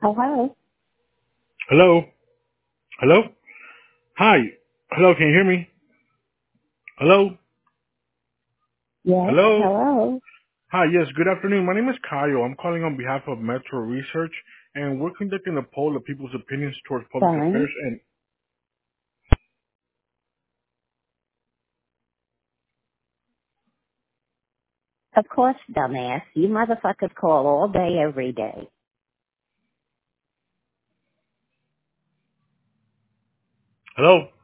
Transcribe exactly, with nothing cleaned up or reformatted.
Hello? Hello? Hello? Hi. Hello, can you hear me? Hello? Yes, Hello? hello? Hi, yes, good afternoon. My name is Kyle. I'm calling on behalf of Metro Research, and we're conducting a poll of people's opinions towards public Fine. affairs. And Of course, dumbass. You motherfuckers call all day, every day. hello?